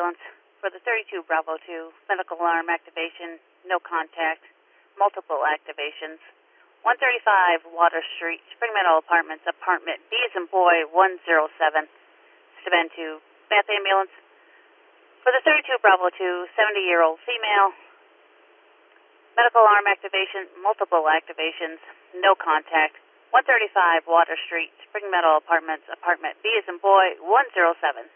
ambulance for the 32 Bravo 2, medical alarm activation, no contact, multiple activations. 135 Water Street, Spring Meadow Apartments, apartment B as in boy 107, Staben 2, Bath ambulance for the 32 Bravo 2, 70-year-old female, medical alarm activation, multiple activations, no contact. 135 Water Street, Spring Meadow Apartments, apartment B as in boy 107.